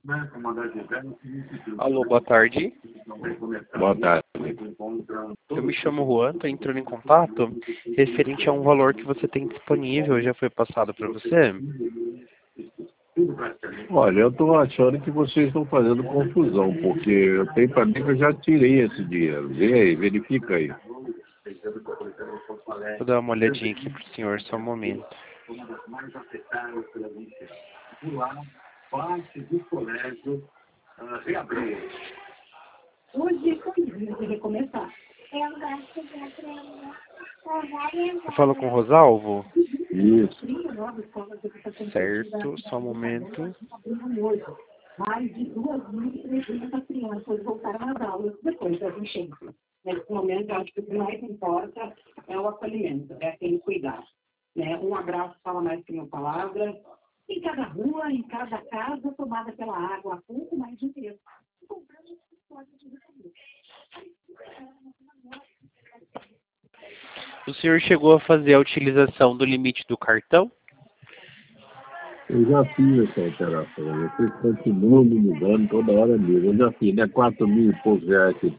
Alô, boa tarde. Boa tarde. Eu me chamo Juan, estou entrando em contato referente a um valor que você tem disponível, já foi passado para você? Olha, eu estou achando que vocês estão fazendo confusão, porque eu tenho para mim que eu já tirei esse dinheiro. Vê aí, verifica aí. Vou dar uma olhadinha aqui para o senhor, só um momento. Hoje foi dia de recomeçar. Eu falo com o Rosalvo? Isso. Certo, só um momento. Mais de 2.300 crianças voltaram às aulas depois das enchentes. Nesse momento, eu acho que o que mais importa é o acolhimento, é aquele cuidar. Né? Um abraço fala mais que uma palavra. Em cada rua, em cada casa, tomada pela água, há pouco mais de um terço. O senhor chegou a fazer a utilização do limite do cartão? Eu já fiz essa alteração. Vocês continuam me ligando toda hora mesmo. Eu já fiz, né? 4.000 e poucos reais que